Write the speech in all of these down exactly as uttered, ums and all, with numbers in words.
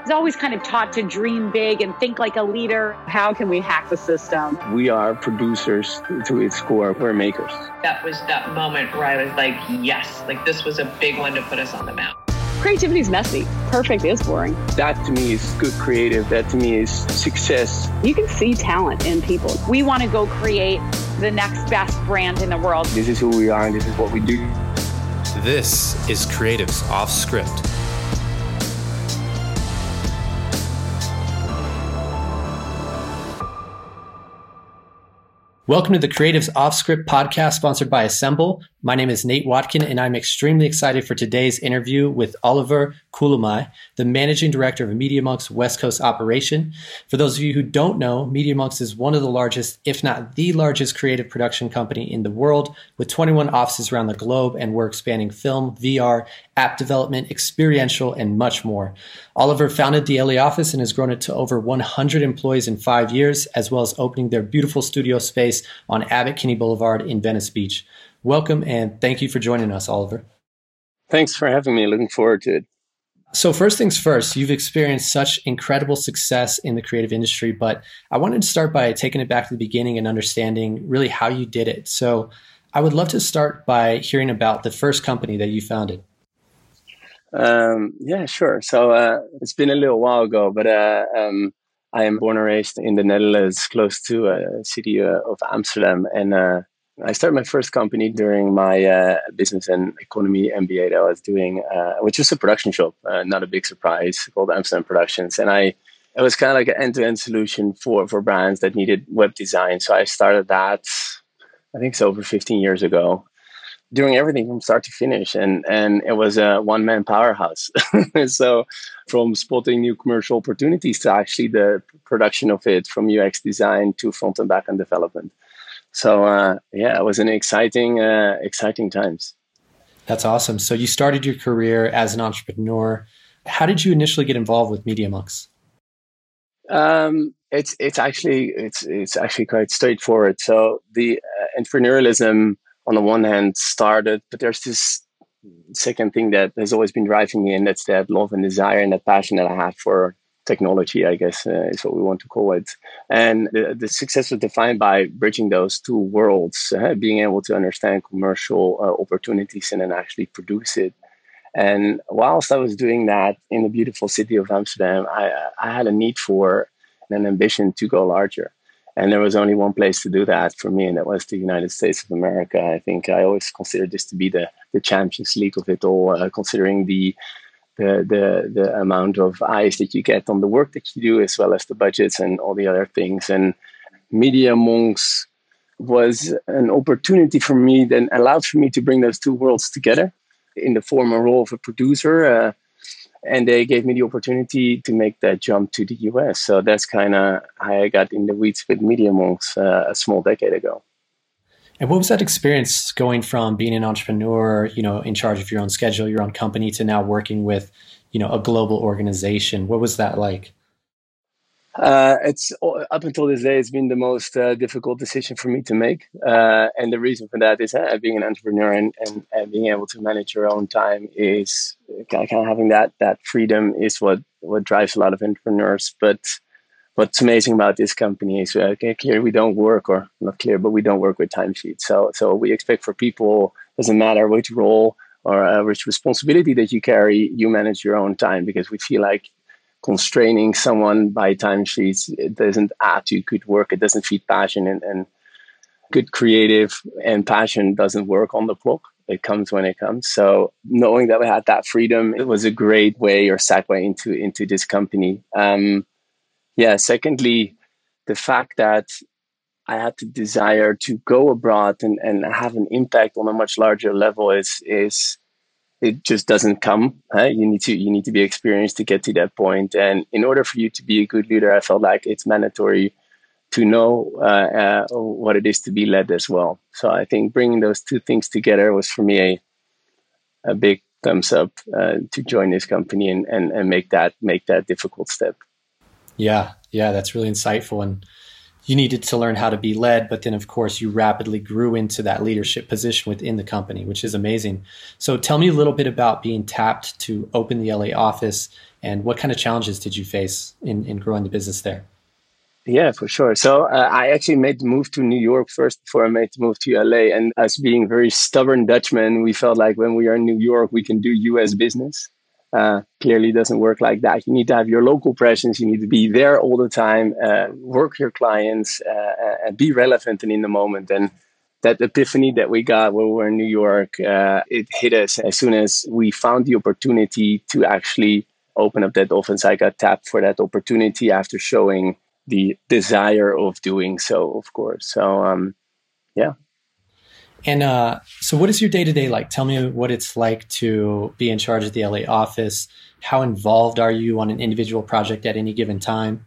was always kind of taught to dream big and think like a leader. How can we hack the system? We are producers to its core. We're makers. That was that moment where I was like, yes, like this was a big one to put us on the map. Creativity is messy. Perfect is boring. That to me is good creative. That to me is success. You can see talent in people. We want to go create the next best brand in the world. This is who we are and this is what we do. This is Creatives Off Script. Welcome to the Creatives Off Script podcast sponsored by Assemble. My name is Nate Watkin, and I'm extremely excited for today's interview with Oliver Koolhoemaij, the Managing Director of MediaMonks West Coast operation. For those of you who don't know, MediaMonks is one of the largest, if not the largest creative production company in the world, with twenty-one offices around the globe, and we're expanding film, V R, app development, experiential, and much more. Oliver founded the L A office and has grown it to over one hundred employees in five years, as well as opening their beautiful studio space on Abbot Kinney Boulevard in Venice Beach. Welcome, and thank you for joining us, Oliver. Thanks for having me. Looking forward to it. So first things first, you've experienced such incredible success in the creative industry, but I wanted to start by taking it back to the beginning and understanding really how you did it. So I would love to start by hearing about the first company that you founded. Um, yeah, sure. So uh, it's been a little while ago, but uh, um, I am born and raised in the Netherlands, close to a city uh, of Amsterdam. And uh, I started my first company during my uh, business and economy M B A that I was doing, uh, which was a production shop, uh, not a big surprise, called Amsterdam Productions. And I it was kind of like an end-to-end solution for, for brands that needed web design. So I started that, I think it's over fifteen years ago, doing everything from start to finish. And, and it was a one-man powerhouse. So from spotting new commercial opportunities to actually the production of it, from U X design to front and back end development. So uh, yeah, it was an exciting, uh, exciting times. That's awesome. So you started your career as an entrepreneur. How did you initially get involved with MediaMonks? Um, it's it's actually it's it's actually quite straightforward. So the uh, entrepreneurialism on the one hand started, but there's this second thing that has always been driving me, and that's that love and desire and that passion that I have for technology, I guess, uh, is what we want to call it. And the, the success was defined by bridging those two worlds, uh, being able to understand commercial uh, opportunities and then actually produce it. And whilst I was doing that in the beautiful city of Amsterdam, I, I had a need for and an ambition to go larger. And there was only one place to do that for me, and that was the United States of America. I think I always considered this to be the, the Champions League of it all, uh, considering the The, the the amount of eyes that you get on the work that you do, as well as the budgets and all the other things. And MediaMonks was an opportunity for me that allowed for me to bring those two worlds together in the former role of a producer. Uh, and they gave me the opportunity to make that jump to the U S. So that's kind of how I got in the weeds with MediaMonks uh, a small decade ago. And what was that experience going from being an entrepreneur, you know, in charge of your own schedule, your own company, to now working with, you know, a global organization? What was that like? Uh, it's up until this day, it's been the most uh, difficult decision for me to make. Uh, and the reason for that is uh, being an entrepreneur and, and, and being able to manage your own time is kind of having that, that freedom is what, what drives a lot of entrepreneurs. But what's amazing about this company is uh, clear we don't work, or not clear, but we don't work with timesheets. So, so we expect for people, doesn't matter which role or uh, which responsibility that you carry, you manage your own time, because we feel like constraining someone by timesheets, it doesn't add to good work. It doesn't feed passion, and, and good creative and passion doesn't work on the clock. It comes when it comes. So knowing that we had that freedom, it was a great way or segue into, into this company. Um, Yeah. Secondly, the fact that I had the desire to go abroad and, and have an impact on a much larger level is is it just doesn't come. Huh? You need to you need to be experienced to get to that point. And in order for you to be a good leader, I felt like it's mandatory to know uh, uh, what it is to be led as well. So I think bringing those two things together was for me a a big thumbs up uh, to join this company and, and and make that make that difficult step. Yeah, yeah, that's really insightful. And you needed to learn how to be led, but then of course you rapidly grew into that leadership position within the company, which is amazing. So tell me a little bit about being tapped to open the L A office And what kind of challenges did you face in, in growing the business there? Yeah, for sure. So uh, I actually made the move to New York first before I made the move to L A. And as being very stubborn Dutchmen, we felt like when we are in New York, we can do U S business. Uh, clearly doesn't work like that. You need to have your local presence. You need to be there all the time, uh, work your clients, uh, and be relevant and in the moment. And that epiphany that we got when we were in New York, uh, it hit us as soon as we found the opportunity to actually open up that office. I got tapped for that opportunity after showing the desire of doing so, of course. So, um, yeah. And uh, so what is your day-to-day like? Tell me what it's like to be in charge of the L A office. How involved are you on an individual project at any given time?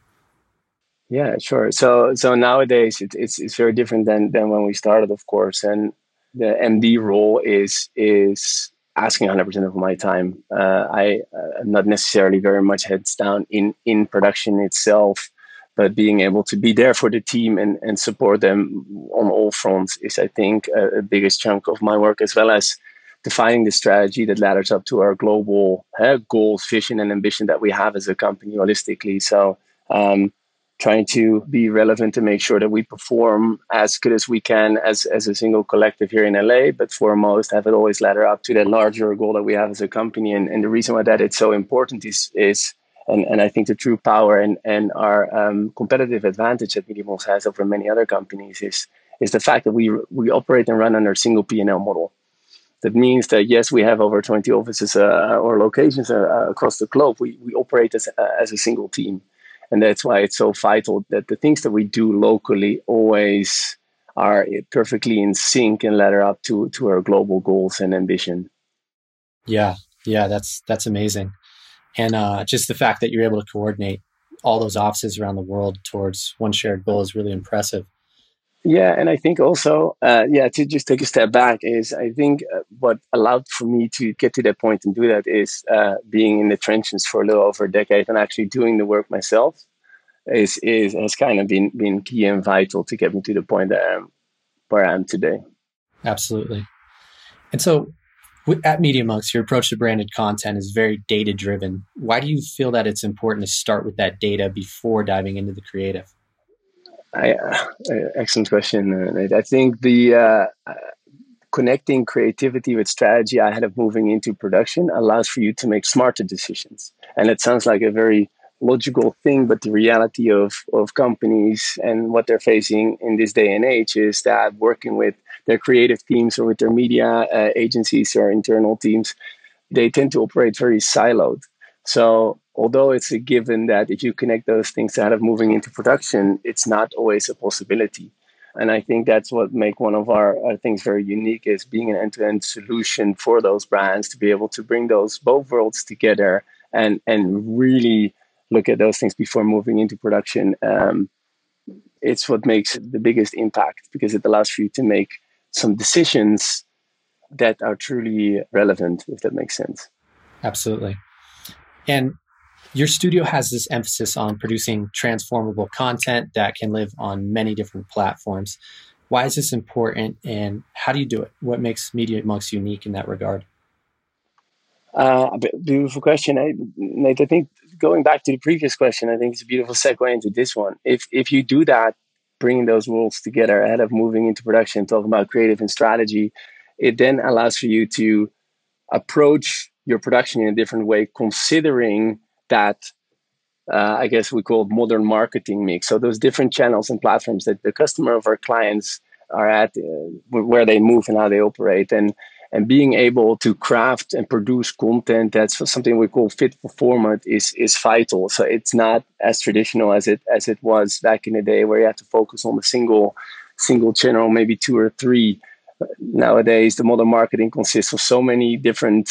Yeah, sure. So so nowadays it, it's it's very different than than when we started, of course. And the M D role is is asking one hundred percent of my time. Uh, I uh, am not necessarily very much heads down in in production itself, but being able to be there for the team and, and support them on all fronts is, I think, a, a biggest chunk of my work, as well as defining the strategy that ladders up to our global uh, goals, vision, and ambition that we have as a company holistically. So um, trying to be relevant to make sure that we perform as good as we can as, as a single collective here in L A, but foremost have it always ladder up to that larger goal that we have as a company. And, and the reason why that it's so important is is And, and I think the true power and, and our um, competitive advantage that Media.Monks has over many other companies is, is the fact that we we operate and run under a single P and L model. That means that, yes, we have over twenty offices uh, or locations uh, across the globe. We, we operate as, uh, as a single team. And that's why it's so vital that the things that we do locally always are perfectly in sync and ladder up to, to our global goals and ambition. Yeah, yeah, that's that's amazing. And uh, just the fact that you're able to coordinate all those offices around the world towards one shared goal is really impressive. Yeah, and I think also, uh, yeah, to just take a step back is I think uh, what allowed for me to get to that point and do that is uh, being in the trenches for a little over a decade and actually doing the work myself is is has kind of been been key and vital to get me to the point that I'm, where I am today. Absolutely. And so, at Media.Monks, your approach to branded content is very data-driven. Why do you feel that it's important to start with that data before diving into the creative? I, uh, excellent question. I think the uh, connecting creativity with strategy ahead of moving into production allows for you to make smarter decisions. And it sounds like a very logical thing, but the reality of, of companies and what they're facing in this day and age is that working with their creative teams or with their media uh, agencies or internal teams, they tend to operate very siloed. So although it's a given that if you connect those things ahead of moving into production, it's not always a possibility. And I think that's what makes one of our, our things very unique is being an end-to-end solution for those brands to be able to bring those both worlds together and, and really look at those things before moving into production. Um, it's what makes the biggest impact because it allows for you to make some decisions that are truly relevant, if that makes sense. Absolutely. And your studio has this emphasis on producing transformable content that can live on many different platforms. Why is this important and how do you do it? What makes Media.Monks unique in that regard? Uh, beautiful question, eh? Nate. I think going back to the previous question, I think it's a beautiful segue into this one. If if you do that, bringing those worlds together ahead of moving into production, talking about creative and strategy, it then allows for you to approach your production in a different way, considering that, uh, I guess we call it modern marketing mix. So those different channels and platforms that the customer of our clients are at, uh, where they move and how they operate. And And being able to craft and produce content that's something we call fit for format is is vital. So it's not as traditional as it as it was back in the day, where you had to focus on a single single channel, maybe two or three. Nowadays, the modern marketing consists of so many different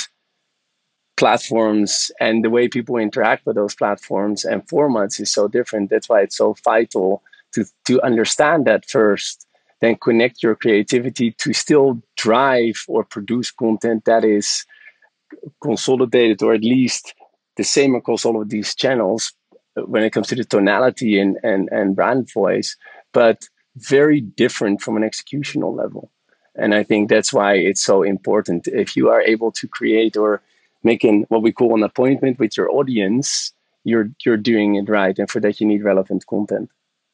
platforms, and the way people interact with those platforms and formats is so different. That's why it's so vital to to understand that first, then connect your creativity to still drive or produce content that is consolidated or at least the same across all of these channels when it comes to the tonality and, and, and brand voice, but very different from an executional level. And I think that's why it's so important. If you are able to create or making what we call an appointment with your audience, you're you're doing it right. And for that, you need relevant content.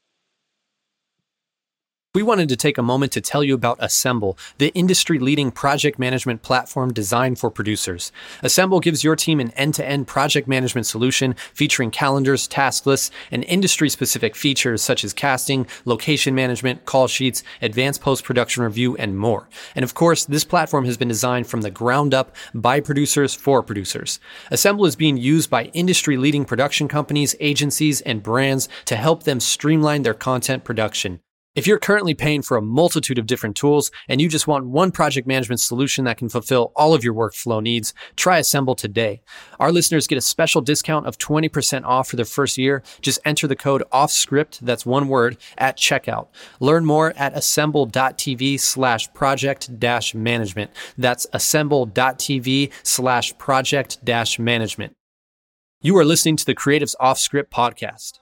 We wanted to take a moment to tell you about Assemble, the industry-leading project management platform designed for producers. Assemble gives your team an end-to-end project management solution featuring calendars, task lists, and industry-specific features such as casting, location management, call sheets, advanced post-production review, and more. And of course, this platform has been designed from the ground up by producers for producers. Assemble is being used by industry-leading production companies, agencies, and brands to help them streamline their content production. If you're currently paying for a multitude of different tools and you just want one project management solution that can fulfill all of your workflow needs, try Assemble today. Our listeners get a special discount of twenty percent off for their first year. Just enter the code OFFSCRIPT, that's one word, at checkout. Learn more at assemble.tv slash project dash management. That's assemble.tv slash project dash management. You are listening to the Creatives Off Script podcast.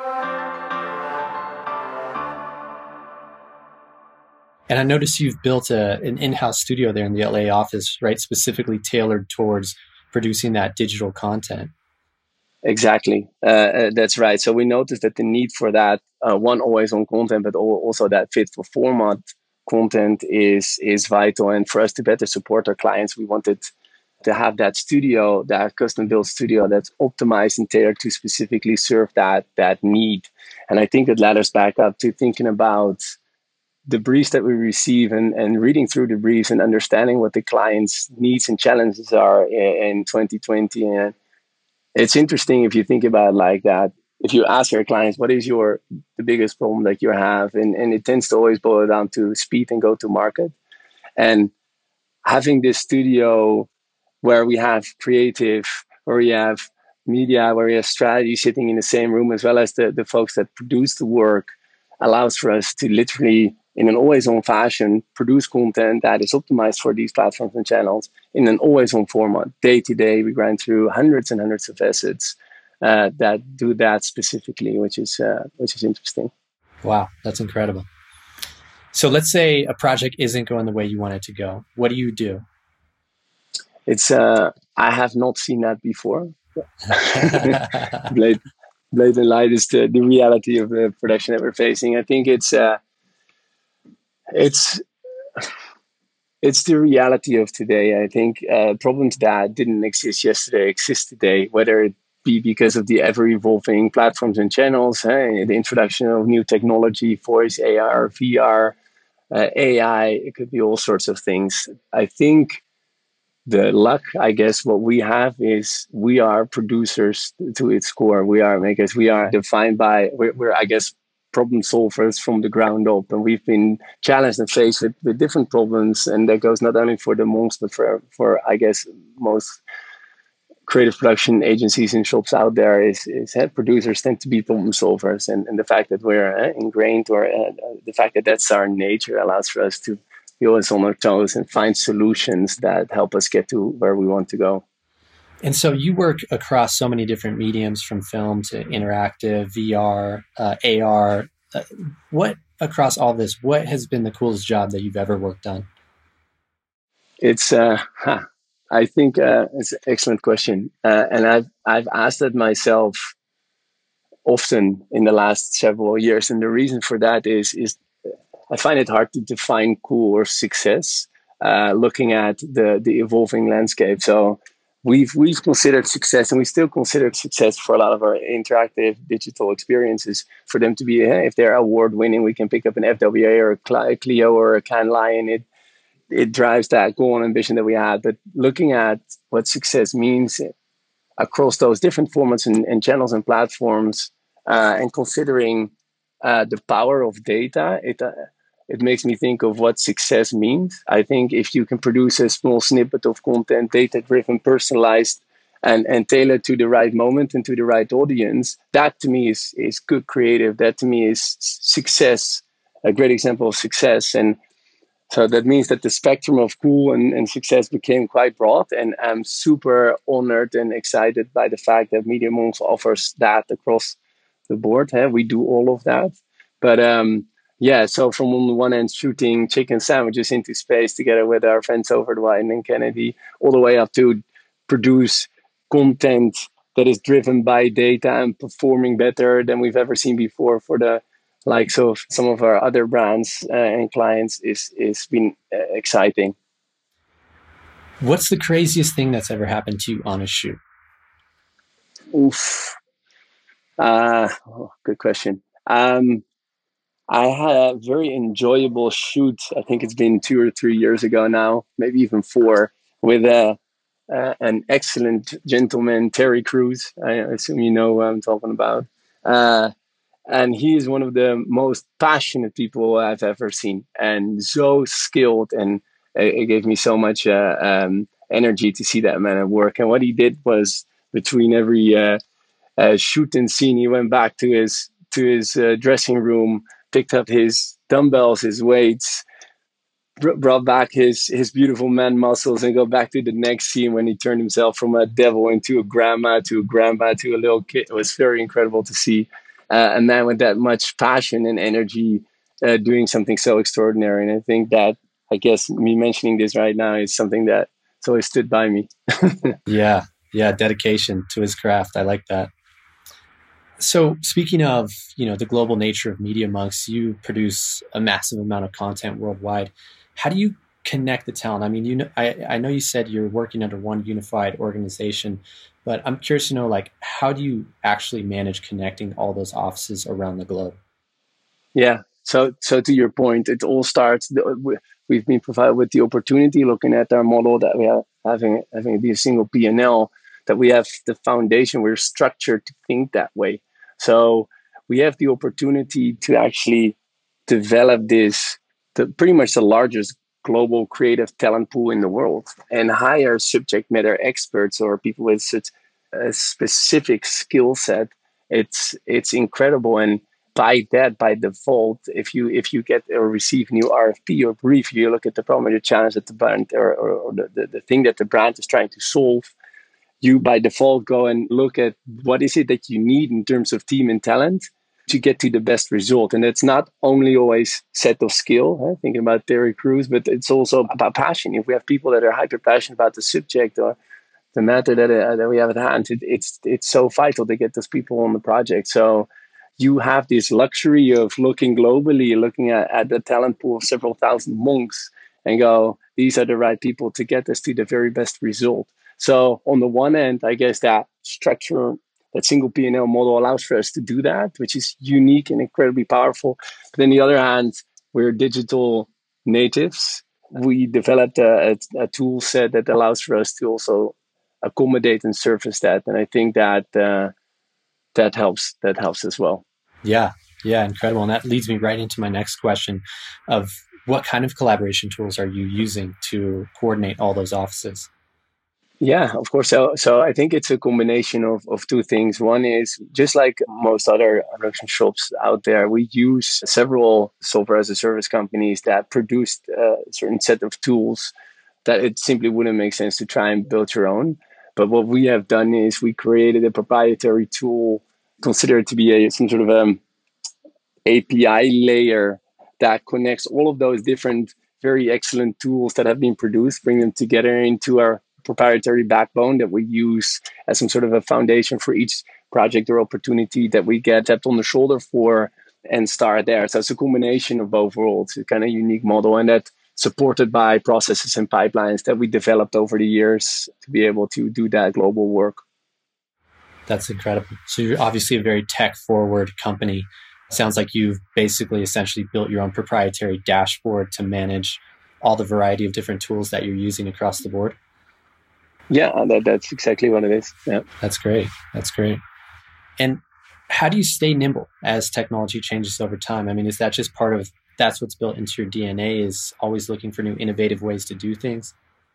And I noticed you've built a, an in-house studio there in the L A office, right? Specifically tailored towards producing that digital content. Exactly. Uh, uh, that's right. So we noticed that the need for that, uh, one, always on content, but also that fit for format content is, is vital. And for us to better support our clients, we wanted to have that studio, that custom built studio that's optimized and tailored to specifically serve that, that need. And I think it led us back up to thinking about the briefs that we receive and, and reading through the briefs and understanding what the client's needs and challenges are in, in twenty twenty. And it's interesting if you think about it like that. If you ask your clients, what is your the biggest problem that you have? And, and it tends to always boil down to speed and go to market. And having this studio where we have creative, where we have media, where we have strategy sitting in the same room, as well as the, the folks that produce the work, allows for us to literally, in an always-on fashion, produce content that is optimized for these platforms and channels in an always-on format. Day to day, we grind through hundreds and hundreds of assets uh, that do that specifically, which is uh, which is interesting. Wow, that's incredible. So let's say a project isn't going the way you want it to go. What do you do? It's uh, I have not seen that before. Blade, Blade and Light is the, the reality of the production that we're facing. I think it's uh, it's it's the reality of today. I think uh, problems that didn't exist yesterday exist today, whether it be because of the ever-evolving platforms and channels, eh, the introduction of new technology, voice, A R, V R, uh, A I. It could be all sorts of things. I think the luck, I guess, what we have is we are producers to its core. We are makers. We are defined by, we're, we're I guess, problem solvers from the ground up. And we've been challenged and faced with, with different problems. And that goes not only for the monks, but for, for I guess, most creative production agencies and shops out there is, is uh, producers tend to be problem solvers. And, and the fact that we're uh, ingrained, or uh, the fact that that's our nature, allows for us to be always on our toes and find solutions that help us get to where we want to go. And so you work across so many different mediums, from film to interactive, V R, uh, A R. Uh, what, across all this, what has been the coolest job that you've ever worked on? It's, uh, huh, I think uh, it's an excellent question. Uh, and I've, I've asked that myself often in the last several years. And the reason for that is, is I find it hard to define cool or success, uh, looking at the, the evolving landscape. So we've we've considered success, and we still consider success for a lot of our interactive digital experiences, for them to be, eh, if they're award winning, we can pick up an F W A or a Clio or a Cannes Lion. It it drives that goal and ambition that we had. But looking at what success means across those different formats and, and channels and platforms, uh, and considering uh, the power of data, it uh, it makes me think of what success means. I think if you can produce a small snippet of content, data-driven, personalized, and, and tailored to the right moment and to the right audience, that to me is, is good creative. That to me is success, a great example of success. And so that means that the spectrum of cool and, and success became quite broad. And I'm super honored and excited by the fact that Media Monks offers that across the board. Huh? We do all of that. But um, yeah, so from on the one end, shooting chicken sandwiches into space together with our friends over at Wieden and Kennedy, all the way up to produce content that is driven by data and performing better than we've ever seen before for the likes of some of our other brands uh, and clients is is been uh, exciting. What's the craziest thing that's ever happened to you on a shoot? Oof. Uh, oh, good question. Um, I had a very enjoyable shoot. I think it's been two or three years ago now, maybe even four, with a uh, an excellent gentleman, Terry Crews. I assume you know what I'm talking about. Uh, and he is one of the most passionate people I've ever seen, and so skilled. And it, it gave me so much uh, um, energy to see that man at work. And what he did was, between every uh, uh, shoot and scene, he went back to his to his uh, dressing room, picked up his dumbbells, his weights, br- brought back his his beautiful man muscles, and go back to the next scene when he turned himself from a devil into a grandma, to a grandma, to a little kid. It was very incredible to see uh, a man with that much passion and energy uh, doing something so extraordinary. And I think that, I guess, me mentioning this right now is something that has always stood by me. Yeah, yeah, dedication to his craft. I like that. So speaking of, you know, the global nature of Media Monks, you produce a massive amount of content worldwide. How do you connect the talent? I mean, you know, I, I know you said you're working under one unified organization, but I'm curious to know, like, how do you actually manage connecting all those offices around the globe? Yeah. So, so to your point, it all starts. We've been provided with the opportunity, looking at our model that we have, having having the single P and L, that we have the foundation. We're structured to think that way. So we have the opportunity to actually develop this, the, pretty much the largest global creative talent pool in the world, and hire subject matter experts or people with such a specific skill set. It's it's incredible. And by that, by default, if you if you get or receive new R F P or brief, you look at the problem or the challenge that the brand or, or, or the, the, the thing that the brand is trying to solve, you by default go and look at what is it that you need in terms of team and talent to get to the best result. And it's not only always set of skill, huh? Thinking about Terry Crews, but it's also about passion. If we have people that are hyper passionate about the subject or the matter that, uh, that we have at hand, it, it's it's so vital to get those people on the project. So you have this luxury of looking globally, looking at, at the talent pool of several thousand monks, and go, these are the right people to get us to the very best result. So on the one end, I guess that structure, that single P and L model allows for us to do that, which is unique and incredibly powerful. But on the other hand, we're digital natives. We developed a, a, a tool set that allows for us to also accommodate and surface that. And I think that uh, that helps. That helps as well. Yeah, yeah, incredible. And that leads me right into my next question of what kind of collaboration tools are you using to coordinate all those offices? Yeah, of course. So, so I think it's a combination of, of two things. One is, just like most other production shops out there, we use several software as a service companies that produced a certain set of tools that it simply wouldn't make sense to try and build your own. But what we have done is we created a proprietary tool considered to be a some sort of a A P I layer that connects all of those different very excellent tools that have been produced, bring them together into our proprietary backbone that we use as some sort of a foundation for each project or opportunity that we get tapped on the shoulder for and start there. So it's a combination of both worlds. It's a kind of unique model, and that supported by processes and pipelines that we developed over the years to be able to do that global work. That's incredible. So you're obviously a very tech forward company. Sounds like you've basically essentially built your own proprietary dashboard to manage all the variety of different tools that you're using across the board. Yeah, that, that's exactly what it is. Yeah, that's great. That's great. And how do you stay nimble as technology changes over time? I mean, is that just part of, that's what's built into your D N A, is always looking for new innovative ways to do things?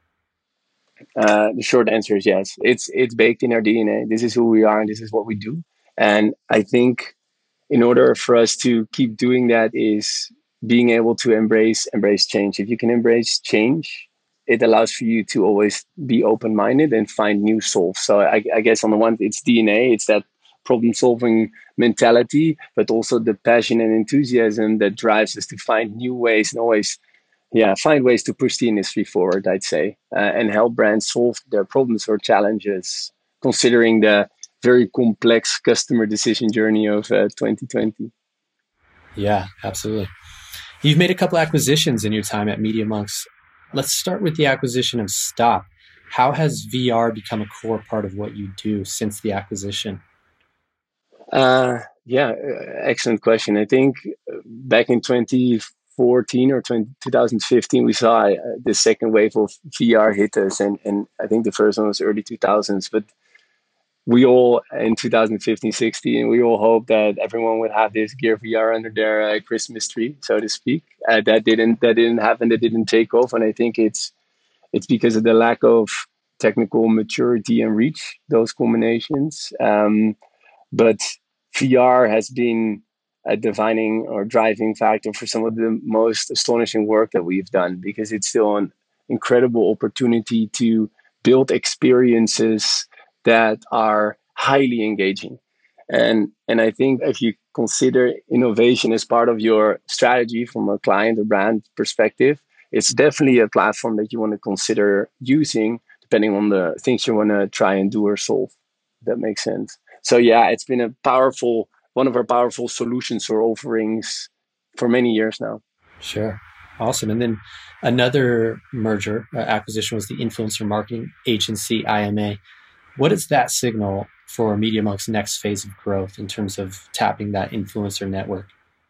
Uh, the short answer is yes. It's it's baked in our D N A. This is who we are, and this is what we do. And I think in order for us to keep doing that is being able to embrace embrace change. If you can embrace change, it allows for you to always be open-minded and find new solves. So I, I guess on the one, it's D N A, it's that problem-solving mentality, but also the passion and enthusiasm that drives us to find new ways and always, yeah, find ways to push the industry forward, I'd say, uh, and help brands solve their problems or challenges, considering the very complex customer decision journey of uh, twenty twenty. Yeah, absolutely. You've made a couple acquisitions in your time at Media.Monks. Let's start with the acquisition of Stop. How has V R become a core part of what you do since the acquisition? Uh, yeah, excellent question. I think back in twenty fourteen or twenty, twenty fifteen, we saw uh, the second wave of V R hit us, and, and I think the first one was early two thousands. But we all, in two thousand fifteen, sixteen, we all hoped that everyone would have this Gear V R under their uh, Christmas tree, so to speak. Uh, that didn't that didn't happen. That didn't take off, and I think it's it's because of the lack of technical maturity and reach. Those combinations. Um, But V R has been a defining or driving factor for some of the most astonishing work that we've done, because it's still an incredible opportunity to build experiences that are highly engaging. And, and I think if you consider innovation as part of your strategy from a client or brand perspective, it's definitely a platform that you want to consider using depending on the things you want to try and do or solve. If that makes sense. So yeah, it's been a powerful, one of our powerful solutions or offerings for many years now. Sure. Awesome. And then another merger uh, acquisition was the influencer marketing agency, I M A. What does that signal for Media.Monks' next phase of growth in terms of tapping that influencer network?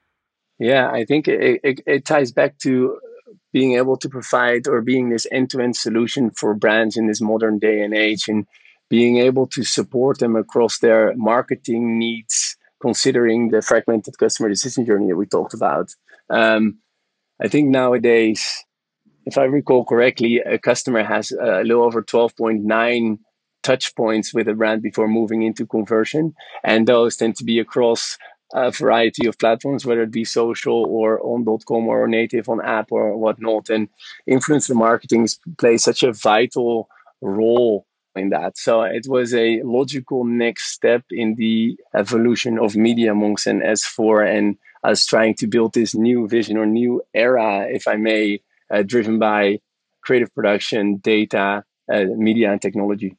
Yeah, I think it, it, it ties back to being able to provide or being this end-to-end solution for brands in this modern day and age, and being able to support them across their marketing needs, considering the fragmented customer decision journey that we talked about. Um, I think nowadays, if I recall correctly, a customer has a little over twelve point nine touch points with a brand before moving into conversion. And those tend to be across a variety of platforms, whether it be social or on dot com or native on app or whatnot. And influencer marketing plays such a vital role in that. So it was a logical next step in the evolution of Media.Monks and S four, and us trying to build this new vision or new era, if I may, uh, driven by creative production, data, uh, media, and technology.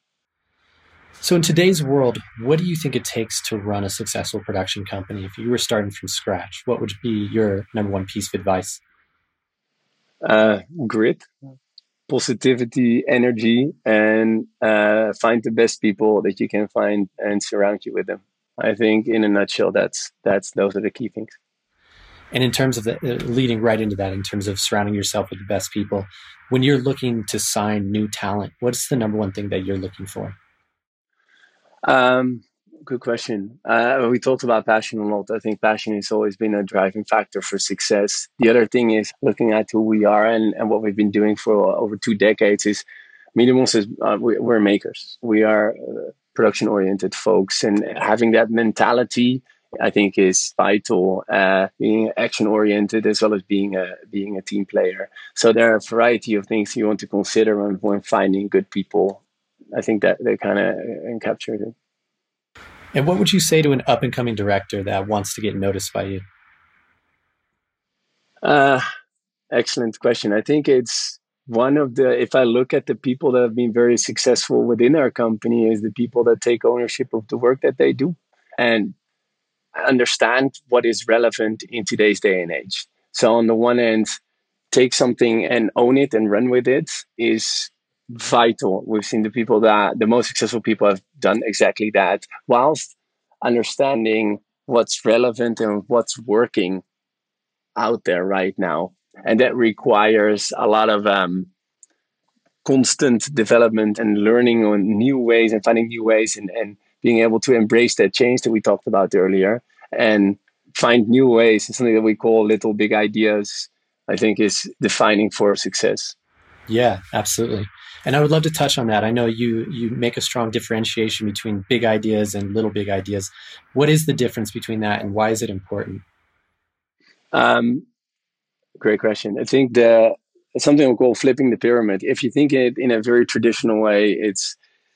So in today's world, what do you think it takes to run a successful production company? If you were starting from scratch, what would be your number one piece of advice? Uh, grit, positivity, energy, and uh, find the best people that you can find and surround you with them. I think, in a nutshell, that's that's those are the key things. And in terms of the, uh, leading right into that, in terms of surrounding yourself with the best people, when you're looking to sign new talent, what's the number one thing that you're looking for? Um, good question. Uh, we talked about passion a lot. I think passion has always been a driving factor for success. The other thing is looking at who we are and, and what we've been doing for over two decades is Media.Monks is uh, we, we're makers. We are uh, production-oriented folks, and having that mentality, I think, is vital. Uh, being action-oriented as well as being a being a team player. So there are a variety of things you want to consider when, when finding good people. I think that they kind of captured it. And what would you say to an up-and-coming director that wants to get noticed by you? Uh, excellent question. I think it's one of the, if I look at the people that have been very successful within our company, is the people that take ownership of the work that they do and understand what is relevant in today's day and age. So on the one end, take something and own it and run with it is vital. We've seen the people that the most successful people have done exactly that, whilst understanding what's relevant and what's working out there right now. And that requires a lot of um, constant development and learning on new ways and finding new ways, and, and being able to embrace that change that we talked about earlier and find new ways. It's something that we call little big ideas, I think, is defining for success. Yeah, absolutely. And I would love to touch on that. I know you you make a strong differentiation between big ideas and little big ideas. What is the difference between that, and why is it important? Um, great question. I think the it's something we call flipping the pyramid. If you think it in a very traditional way, it's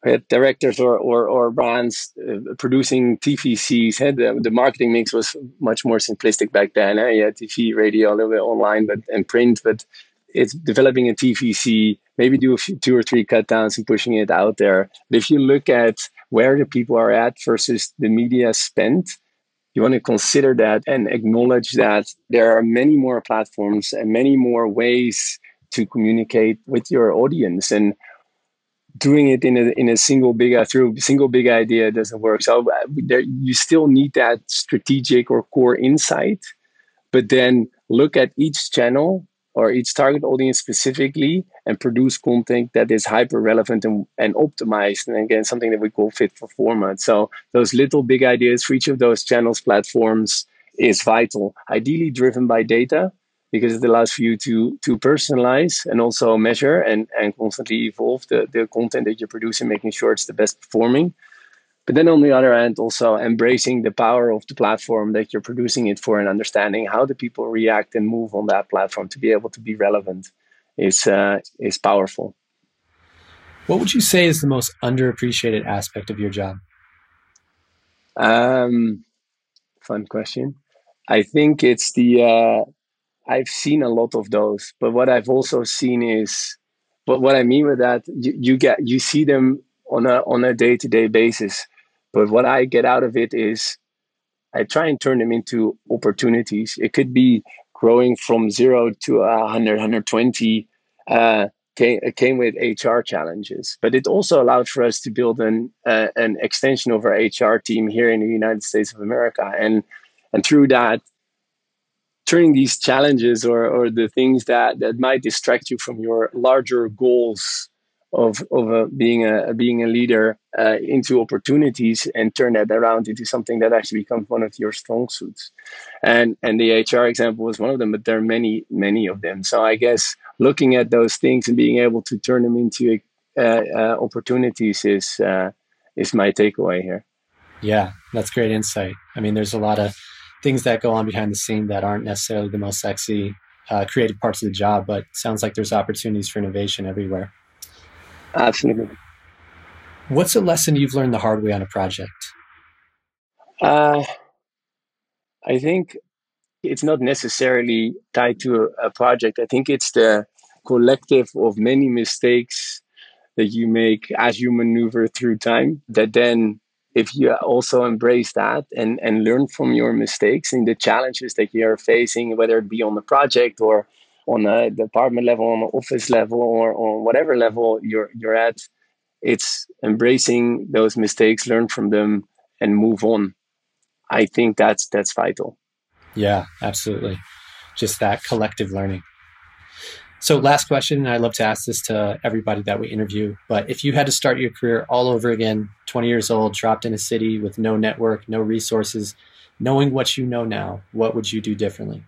we had directors or or, or brands uh, producing T V Cs. Had the, the marketing mix was much more simplistic back then. Eh? You had T V, radio, a little bit online, but and print. But it's developing a T V C. Maybe do a few, two or three cut downs and pushing it out there. But if you look at where the people are at versus the media spent, you want to consider that and acknowledge that there are many more platforms and many more ways to communicate with your audience. And doing it in a in a single big through single big idea doesn't work. So uh, there, you still need that strategic or core insight, but then look at each channel or each target audience specifically and produce content that is hyper relevant and, and optimized. And again, something that we call fit for format. So those little big ideas for each of those channels, platforms is vital, ideally driven by data, because it allows for you to to personalize and also measure and, and constantly evolve the, the content that you're producing, making sure it's the best performing. But then on the other hand, also embracing the power of the platform that you're producing it for and understanding how the people react and move on that platform to be able to be relevant is uh, is powerful. What would you say is the most underappreciated aspect of your job? Um, fun question. I think it's the, uh, I've seen a lot of those, but what I've also seen is, but what I mean with that, you, you get, you see them on a on a day-to-day basis. But what I get out of it is I try and turn them into opportunities. It could be growing from zero to one hundred, one hundred twenty uh, came, came with H R challenges. But it also allowed for us to build an uh, an extension of our H R team here in the United States of America. And and through that, turning these challenges or, or the things that, that might distract you from your larger goals of of uh, being a being a leader uh, into opportunities and turn that around into something that actually becomes one of your strong suits. And and the H R example was one of them, but there are many, many of them. So I guess looking at those things and being able to turn them into uh, uh, opportunities is uh, is my takeaway here. Yeah, that's great insight. I mean, there's a lot of things that go on behind the scene that aren't necessarily the most sexy uh, creative parts of the job, but it sounds like there's opportunities for innovation everywhere. Absolutely. What's a lesson you've learned the hard way on a project? Uh, I think it's not necessarily tied to a, a project. I think it's the collective of many mistakes that you make as you maneuver through time, that then if you also embrace that and, and learn from your mistakes and the challenges that you are facing, whether it be on the project or on a department level, on an office level, or on whatever level you're you're at, it's embracing those mistakes, learn from them, and move on. I think that's that's vital. Yeah, absolutely. Just that collective learning. So last question, and I love to ask this to everybody that we interview, but if you had to start your career all over again, twenty years old, dropped in a city with no network, no resources, knowing what you know now, what would you do differently?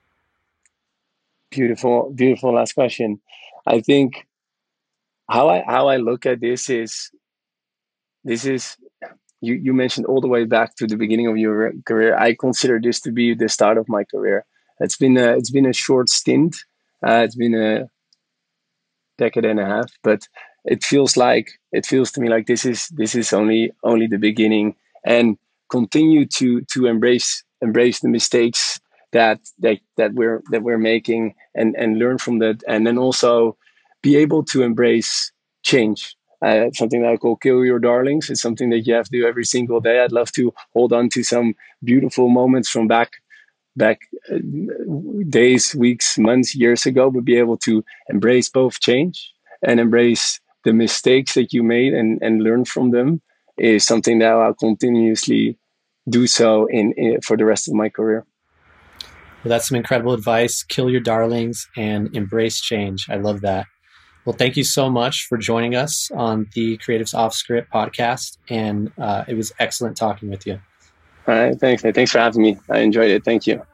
Beautiful, beautiful last question. I think how I how I look at this is this is you you mentioned all the way back to the beginning of your career. I consider this to be the start of my career. It's been a it's been a short stint. Uh, it's been a decade and a half, but it feels like it feels to me like this is this is only only the beginning. And continue to to embrace embrace the mistakes that that that we're that we're making and and learn from that, and then also be able to embrace change. Uh, something that I call kill your darlings. It's something that you have to do every single day. I'd love to hold on to some beautiful moments from back back uh, days, weeks, months, years ago, but be able to embrace both change and embrace the mistakes that you made and and learn from them is something that I'll continuously do so in, in for the rest of my career. Well, that's some incredible advice. Kill your darlings and embrace change. I love that. Well, thank you so much for joining us on the Creatives Off Script podcast. And uh, it was excellent talking with you. All right. Thanks. Thanks for having me. I enjoyed it. Thank you.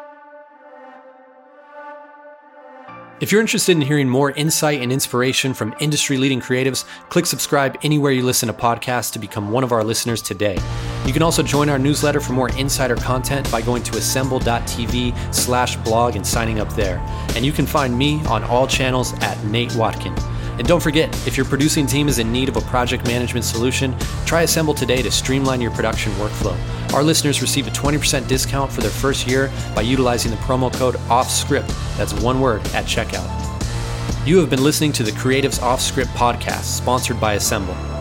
If you're interested in hearing more insight and inspiration from industry-leading creatives, click subscribe anywhere you listen to podcasts to become one of our listeners today. You can also join our newsletter for more insider content by going to assemble.tv slash blog and signing up there. And you can find me on all channels at Nate Watkin. And don't forget, if your producing team is in need of a project management solution, try Assemble today to streamline your production workflow. Our listeners receive a twenty percent discount for their first year by utilizing the promo code OFFSCRIPT. That's one word at checkout. You have been listening to the Creatives Off Script podcast, sponsored by Assemble.